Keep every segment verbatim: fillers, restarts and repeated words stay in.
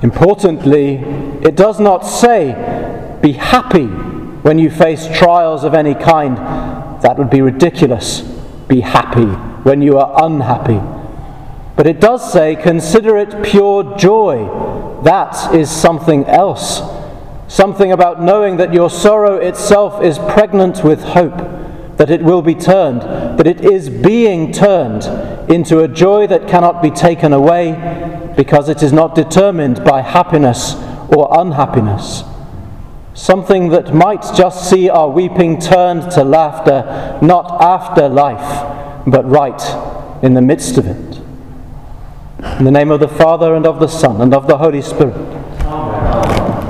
Importantly, it does not say, be happy when you face trials of any kind. That would be ridiculous. Be happy when you are unhappy. But it does say, consider it pure joy. That is something else. Something about knowing that your sorrow itself is pregnant with hope, that it will be turned, that it is being turned into a joy that cannot be taken away, because it is not determined by happiness or unhappiness. Something that might just see our weeping turned to laughter, not after life, but right in the midst of it. In the name of the Father, and of the Son, and of the Holy Spirit. Amen.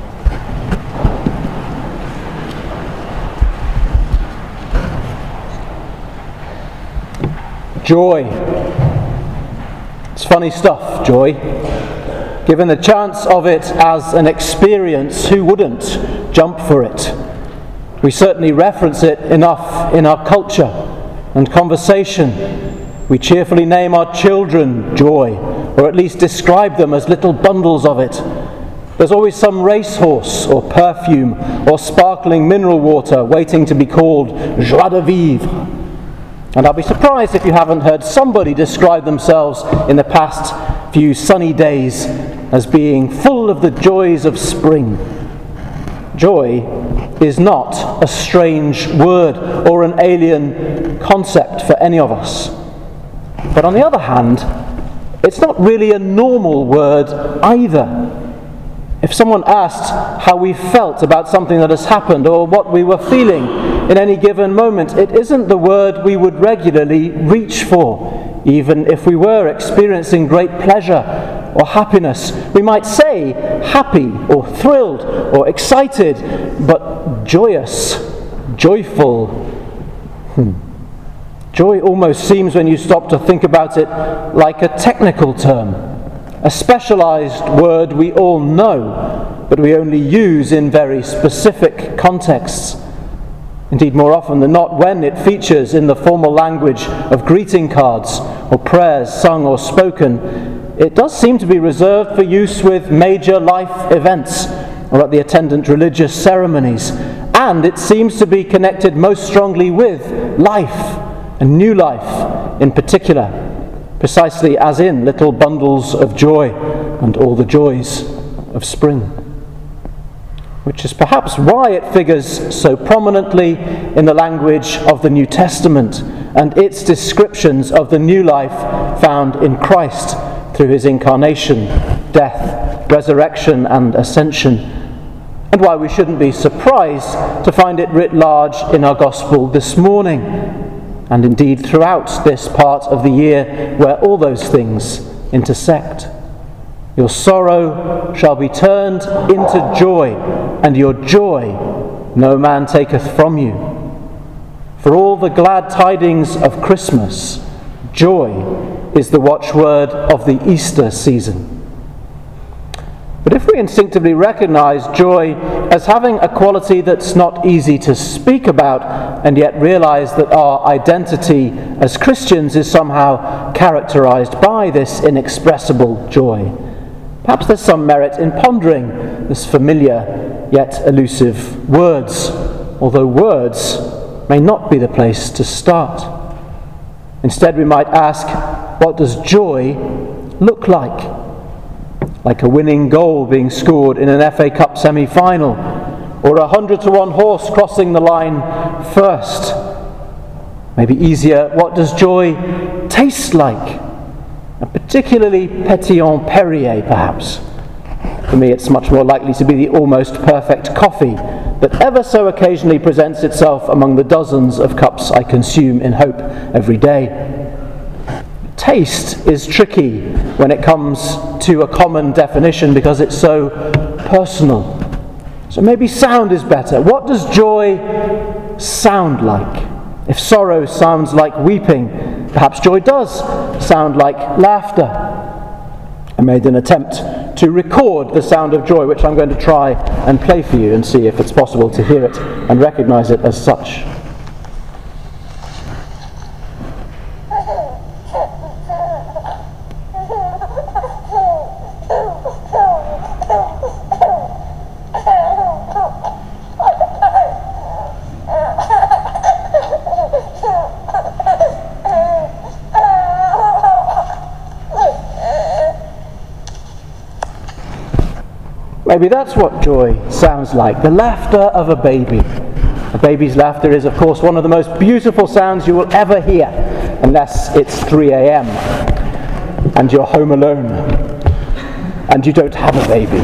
Joy. It's funny stuff, joy. Given the chance of it as an experience, who wouldn't jump for it? We certainly reference it enough in our culture and conversation. We cheerfully name our children Joy, or at least describe them as little bundles of it. There's always some racehorse or perfume or sparkling mineral water waiting to be called joie de vivre. And I'll be surprised if you haven't heard somebody describe themselves in the past few sunny days as being full of the joys of spring. Joy is not a strange word or an alien concept for any of us. But on the other hand, it's not really a normal word either. If someone asked how we felt about something that has happened or what we were feeling in any given moment, it isn't the word we would regularly reach for, even if we were experiencing great pleasure or happiness. We might say happy or thrilled or excited, but joyous, joyful. Hmm. Joy almost seems, when you stop to think about it, like a technical term, a specialized word we all know, but we only use in very specific contexts. Indeed, more often than not, when it features in the formal language of greeting cards or prayers sung or spoken, it does seem to be reserved for use with major life events or at the attendant religious ceremonies, and it seems to be connected most strongly with life, and new life in particular, precisely as in little bundles of joy and all the joys of spring. Which is perhaps why it figures so prominently in the language of the New Testament and its descriptions of the new life found in Christ through his incarnation, death, resurrection and ascension, and why we shouldn't be surprised to find it writ large in our Gospel this morning, and indeed throughout this part of the year where all those things intersect. Your sorrow shall be turned into joy, and your joy no man taketh from you. For all the glad tidings of Christmas, joy is the watchword of the Easter season. But if we instinctively recognize joy as having a quality that's not easy to speak about, and yet realize that our identity as Christians is somehow characterized by this inexpressible joy, perhaps there's some merit in pondering this familiar yet elusive words, although words may not be the place to start. Instead, we might ask, what does joy look like? Like a winning goal being scored in an F A Cup semi-final, or a hundred to one horse crossing the line first. Maybe easier, what does joy taste like? A particularly pétillant Perrier, perhaps. For me, it's much more likely to be the almost perfect coffee that ever so occasionally presents itself among the dozens of cups I consume in hope every day. Taste is tricky when it comes to a common definition because it's so personal. So maybe sound is better. What does joy sound like? If sorrow sounds like weeping, perhaps joy does sound like laughter. I made an attempt to record the sound of joy, which I'm going to try and play for you and see if it's possible to hear it and recognize it as such. Maybe that's what joy sounds like, the laughter of a baby. A baby's laughter is, of course, one of the most beautiful sounds you will ever hear, unless it's three a.m. and you're home alone and you don't have a baby.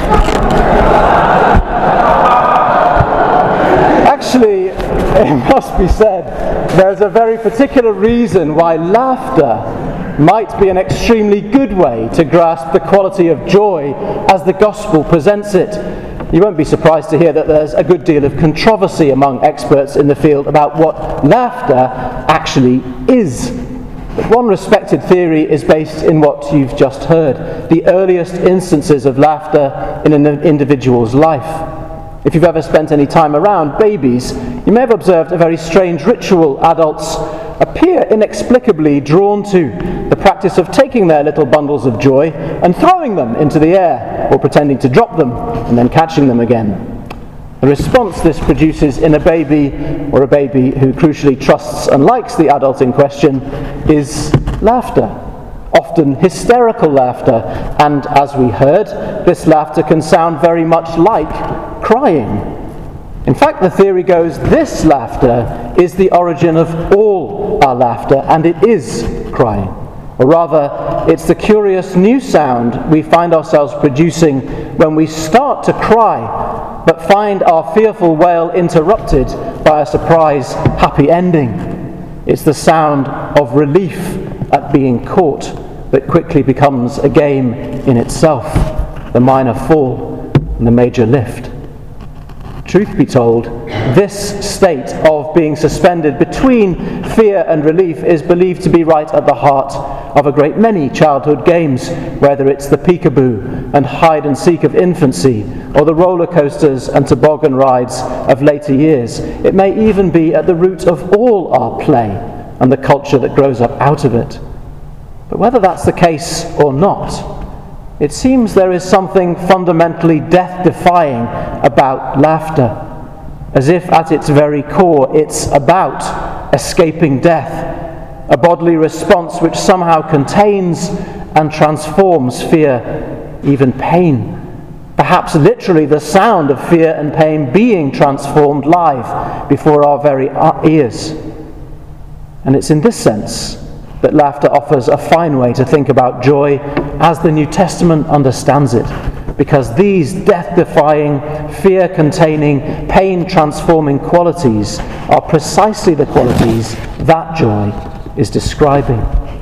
Actually, it must be said, there's a very particular reason why laughter might be an extremely good way to grasp the quality of joy as the gospel presents it. You won't be surprised to hear that there's a good deal of controversy among experts in the field about what laughter actually is. But one respected theory is based in what you've just heard, the earliest instances of laughter in an individual's life. If you've ever spent any time around babies, you may have observed a very strange ritual adults appear inexplicably drawn to, the practice of taking their little bundles of joy and throwing them into the air, or pretending to drop them and then catching them again. The response this produces in a baby, or a baby who crucially trusts and likes the adult in question, is laughter. Often hysterical laughter, and as we heard, this laughter can sound very much like crying. In fact, the theory goes this laughter is the origin of all our laughter, and it is crying. Or rather, it's the curious new sound we find ourselves producing when we start to cry, but find our fearful wail interrupted by a surprise happy ending. It's the sound of relief at being caught that quickly becomes a game in itself, the minor fall and the major lift. Truth be told, this state of being suspended between fear and relief is believed to be right at the heart of a great many childhood games, whether it's the peekaboo and hide and seek of infancy, or the roller coasters and toboggan rides of later years. It may even be at the root of all our play and the culture that grows up out of it. But whether that's the case or not, it seems there is something fundamentally death-defying about laughter, as if at its very core it's about escaping death, a bodily response which somehow contains and transforms fear, even pain. Perhaps literally the sound of fear and pain being transformed live before our very ears. And it's in this sense that laughter offers a fine way to think about joy as the New Testament understands it, because these death-defying, fear-containing, pain-transforming qualities are precisely the qualities that joy is describing.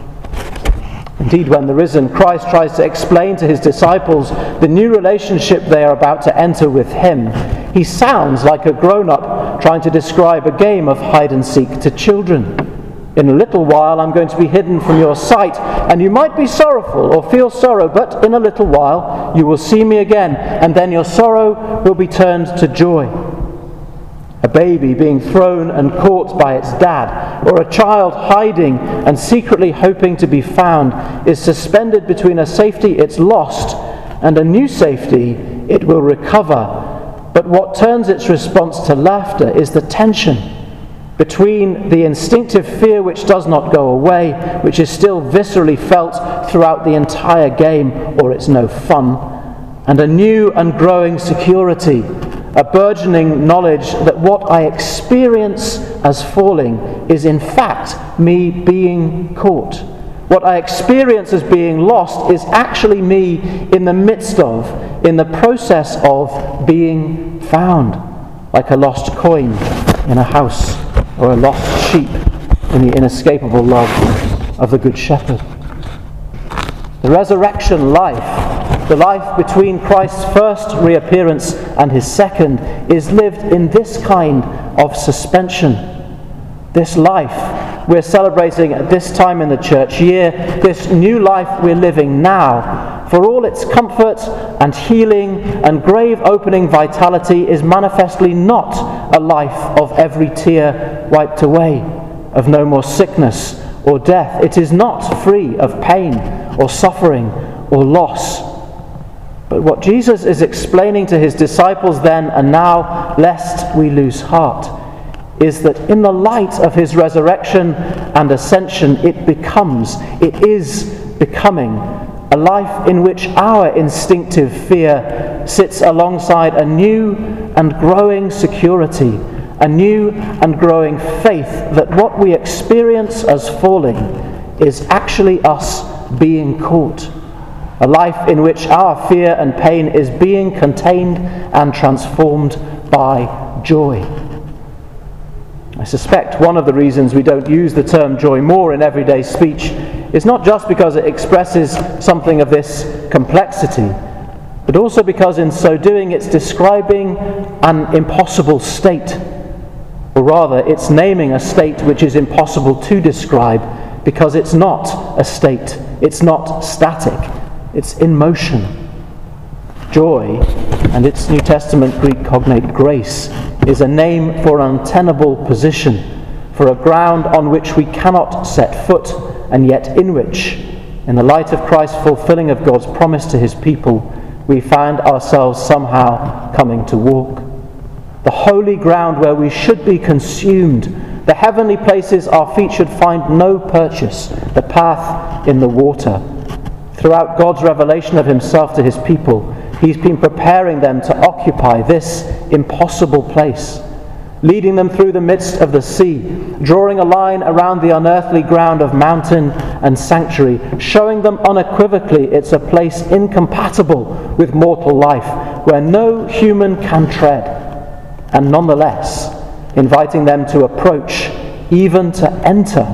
Indeed, when the risen Christ tries to explain to his disciples the new relationship they are about to enter with him, he sounds like a grown-up trying to describe a game of hide-and-seek to children. In a little while I'm going to be hidden from your sight, and you might be sorrowful or feel sorrow, but in a little while you will see me again, and then your sorrow will be turned to joy. A baby being thrown and caught by its dad, or a child hiding and secretly hoping to be found, is suspended between a safety it's lost and a new safety it will recover. But what turns its response to laughter is the tension between the instinctive fear which does not go away, which is still viscerally felt throughout the entire game, or it's no fun, and a new and growing security, a burgeoning knowledge that what I experience as falling is in fact me being caught. What I experience as being lost is actually me in the midst of, in the process of being found, like a lost coin in a house, or a lost sheep in the inescapable love of the Good Shepherd. The resurrection life, the life between Christ's first reappearance and his second, is lived in this kind of suspension. This life we're celebrating at this time in the church year, this new life we're living now, for all its comfort and healing and grave-opening vitality, is manifestly not a life of every tear wiped away, of no more sickness or death. It is not free of pain or suffering or loss. But what Jesus is explaining to his disciples then and now, lest we lose heart, is that in the light of his resurrection and ascension, it becomes, it is becoming, a life in which our instinctive fear sits alongside a new and growing security, a new and growing faith that what we experience as falling is actually us being caught. A life in which our fear and pain is being contained and transformed by joy. I suspect one of the reasons we don't use the term joy more in everyday speech is not just because it expresses something of this complexity, but also because in so doing it's describing an impossible state, or rather it's naming a state which is impossible to describe because it's not a state, it's not static, it's in motion. Joy, and its New Testament Greek cognate grace, is a name for an untenable position, for a ground on which we cannot set foot, and yet in which, in the light of Christ's fulfilling of God's promise to his people, we find ourselves somehow coming to walk. The holy ground where we should be consumed, the heavenly places our feet should find no purchase, the path in the water. Throughout God's revelation of himself to his people, he's been preparing them to occupy this impossible place, leading them through the midst of the sea, drawing a line around the unearthly ground of mountain and sanctuary, showing them unequivocally it's a place incompatible with mortal life, where no human can tread, and nonetheless inviting them to approach, even to enter,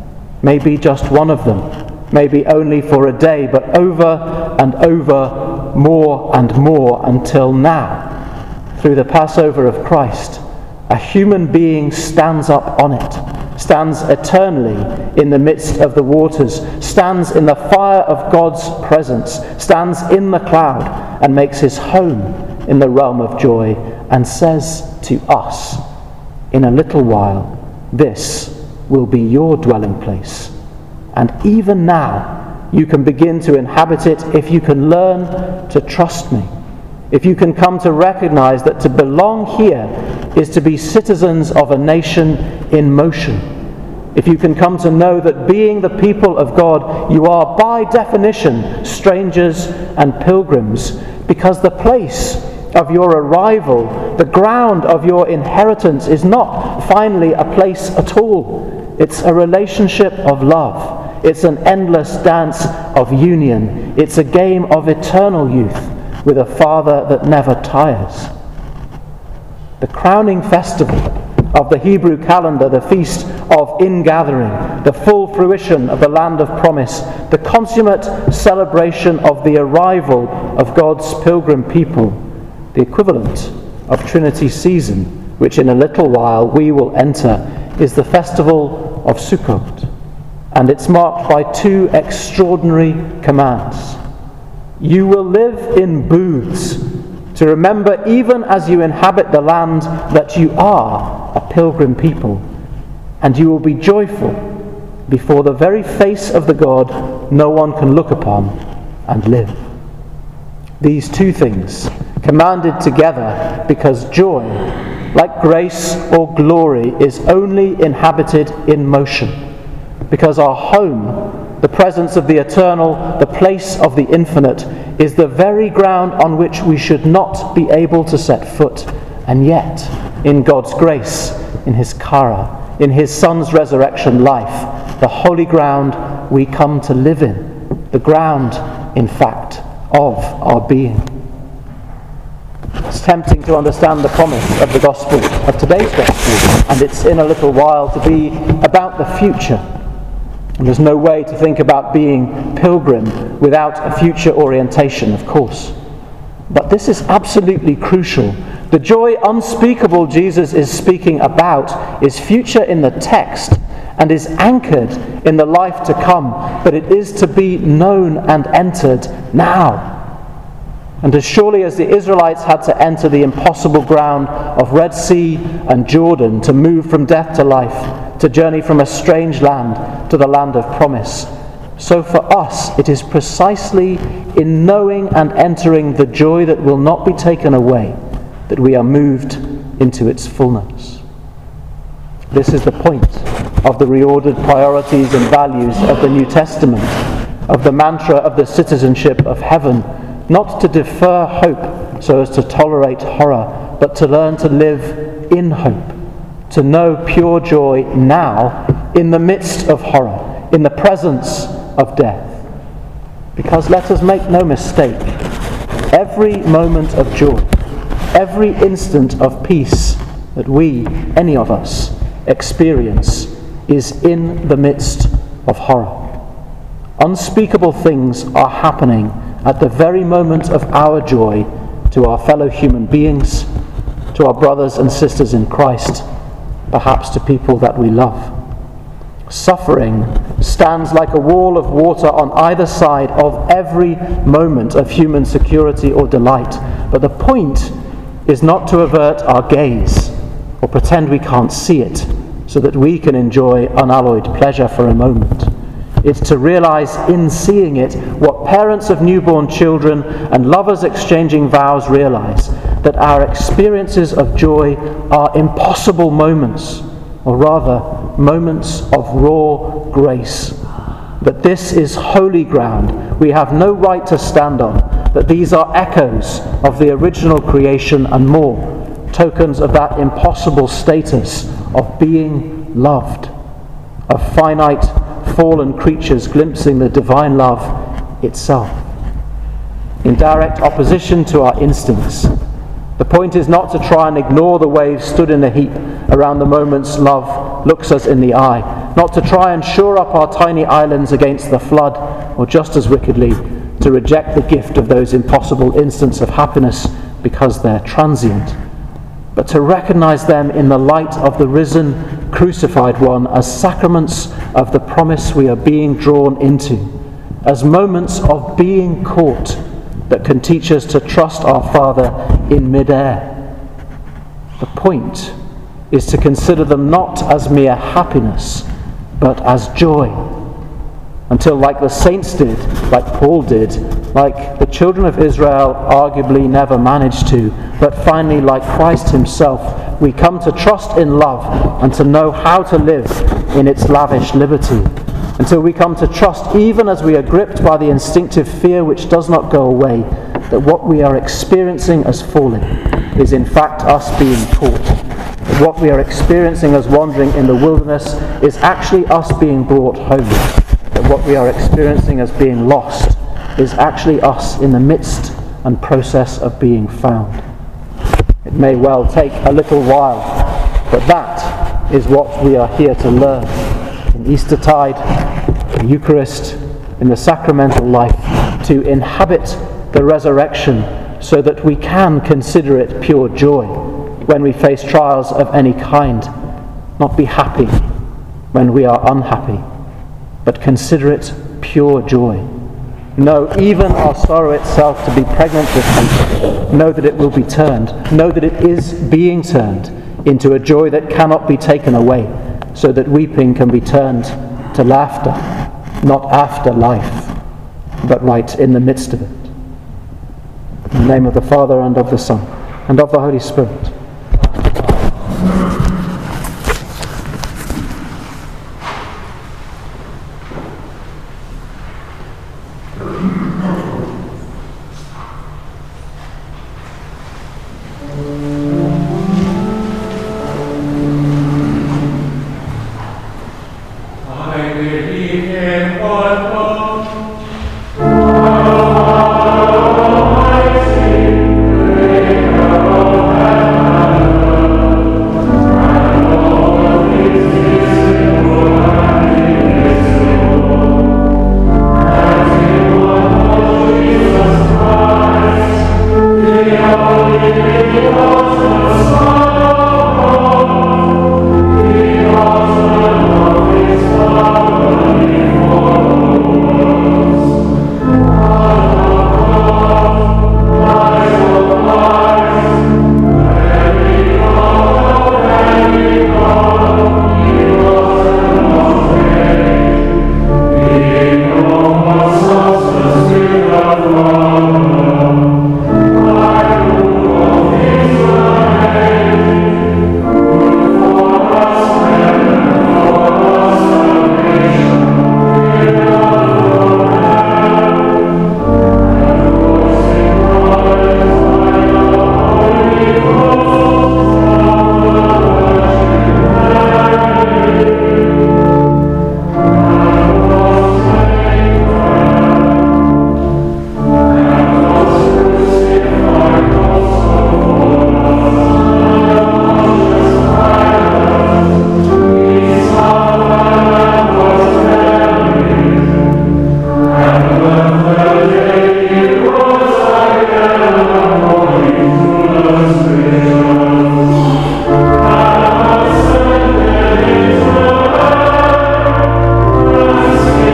maybe just one of them, maybe only for a day, but over and over, more and more, until now, through the Passover of Christ, a human being stands up on it, stands eternally in the midst of the waters, stands in the fire of God's presence, stands in the cloud, and makes his home in the realm of joy, and says to us, in a little while, this will be your dwelling place. And even now, you can begin to inhabit it if you can learn to trust me. If you can come to recognize that to belong here is to be citizens of a nation in motion. If you can come to know that being the people of God, you are by definition strangers and pilgrims, because the place of your arrival, the ground of your inheritance, is not finally a place at all. It's a relationship of love. It's an endless dance of union. It's a game of eternal youth with a Father that never tires. The crowning festival of the Hebrew calendar, the feast of ingathering, the full fruition of the land of promise, the consummate celebration of the arrival of God's pilgrim people, the equivalent of Trinity season, which in a little while we will enter, is the festival of Sukkot. And it's marked by two extraordinary commands. You will live in booths to remember, even as you inhabit the land, that you are a pilgrim people. And you will be joyful before the very face of the God no one can look upon and live. These two things commanded together, because joy, like grace or glory, is only inhabited in motion. Because our home, the presence of the eternal, the place of the infinite, is the very ground on which we should not be able to set foot. And yet, in God's grace, in his chara, in his Son's resurrection life, the holy ground we come to live in, the ground, in fact, of our being. It's tempting to understand the promise of the gospel, of today's gospel, and it's in a little while to be about the future. And there's no way to think about being pilgrim without a future orientation, of course. But this is absolutely crucial. The joy unspeakable Jesus is speaking about is future in the text and is anchored in the life to come, but it is to be known and entered now. And as surely as the Israelites had to enter the impossible ground of Red Sea and Jordan to move from death to life, to journey from a strange land to the land of promise, so for us it is precisely in knowing and entering the joy that will not be taken away that we are moved into its fullness. This is the point of the reordered priorities and values of the New Testament, of the mantra of the citizenship of heaven, not to defer hope so as to tolerate horror, but to learn to live in hope, to know pure joy now in the midst of horror, in the presence of death. Because let us make no mistake, every moment of joy, every instant of peace that we, any of us, experience is in the midst of horror. Unspeakable things are happening at the very moment of our joy to our fellow human beings, to our brothers and sisters in Christ, perhaps to people that we love. Suffering stands like a wall of water on either side of every moment of human security or delight. But the point is not to avert our gaze or pretend we can't see it so that we can enjoy unalloyed pleasure for a moment. It's to realize in seeing it what parents of newborn children and lovers exchanging vows realize, that our experiences of joy are impossible moments, or rather, moments of raw grace. That this is holy ground we have no right to stand on, that these are echoes of the original creation and more, tokens of that impossible status of being loved, of finite, fallen creatures glimpsing the divine love itself. In direct opposition to our instincts, the point is not to try and ignore the waves stood in a heap around the moments love looks us in the eye, not to try and shore up our tiny islands against the flood, or just as wickedly, to reject the gift of those impossible instants of happiness because they're transient, but to recognize them in the light of the risen, crucified one as sacraments of the promise we are being drawn into, as moments of being caught that can teach us to trust our Father in mid-air. The point is to consider them not as mere happiness, but as joy, until, like the saints did, like Paul did, like the children of Israel arguably never managed to, but finally, like Christ himself, we come to trust in love and to know how to live in its lavish liberty, until we come to trust, even as we are gripped by the instinctive fear which does not go away, that what we are experiencing as falling is in fact us being caught. That what we are experiencing as wandering in the wilderness is actually us being brought home. That what we are experiencing as being lost is actually us in the midst and process of being found. It may well take a little while, but that is what we are here to learn in Eastertide, the Eucharist, in the sacramental life, to inhabit the resurrection so that we can consider it pure joy when we face trials of any kind, not be happy when we are unhappy, but consider it pure joy. Know even our sorrow itself to be pregnant with hope. Know that it will be turned. Know that it is being turned into a joy that cannot be taken away, so that weeping can be turned to laughter, not after life, but right in the midst of it. In the name of the Father, and of the Son, and of the Holy Spirit.